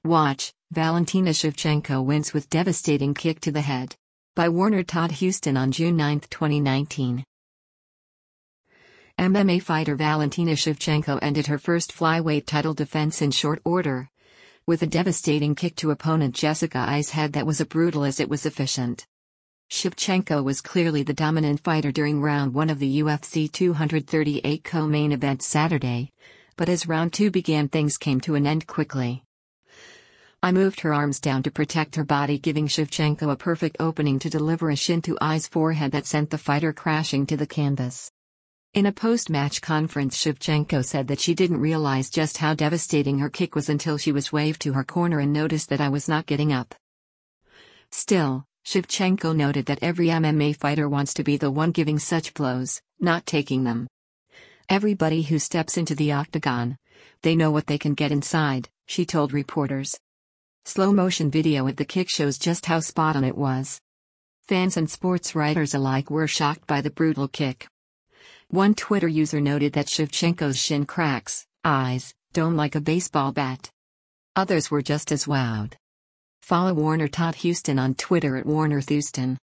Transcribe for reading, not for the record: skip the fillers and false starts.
Watch, Valentina Shevchenko wins with devastating kick to the head. By Warner Todd Houston on June 9, 2019. MMA fighter Valentina Shevchenko ended her first flyweight title defense in short order, with a devastating kick to opponent Jessica Aye's head that was as brutal as it was efficient. Shevchenko was clearly the dominant fighter during round 1 of the UFC 238 co-main event Saturday, but as round 2 began, things came to an end quickly. Aye moved her arms down to protect her body, giving Shevchenko a perfect opening to deliver a shin to Aye's forehead that sent the fighter crashing to the canvas. In a post-match conference, Shevchenko said that she didn't realize just how devastating her kick was until she was waved to her corner and noticed that I was not getting up. Still, Shevchenko noted that every MMA fighter wants to be the one giving such blows, not taking them. Everybody who steps into the octagon, they know what they can get inside, she told reporters. Slow-motion video at the kick shows just how spot-on it was. Fans and sports writers alike were shocked by the brutal kick. One Twitter user noted that Shevchenko's shin cracks Aye's dome like a baseball bat. Others were just as wowed. Follow Warner Todd Houston on Twitter at WarnerThouston.